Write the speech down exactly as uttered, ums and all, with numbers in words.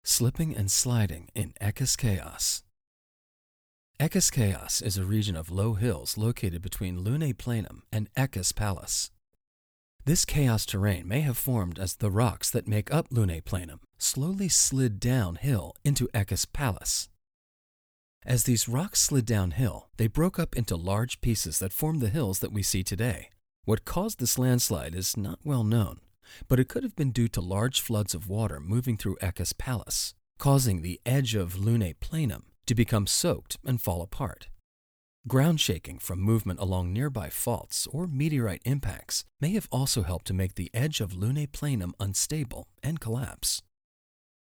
Slipping and sliding in Eckes Chaos. Eckes Chaos is a region of low hills located between Lunae Planum and Eckes Palus. This chaos terrain may have formed as the rocks that make up Lunae Planum slowly slid downhill into Eckes Palus. As these rocks slid downhill, they broke up into large pieces that formed the hills that we see today. What caused this landslide is not well known, but it could have been due to large floods of water moving through Eckes Palus, causing the edge of Lunae Planum to become soaked and fall apart. Ground shaking from movement along nearby faults or meteorite impacts may have also helped to make the edge of Lunae Planum unstable and collapse.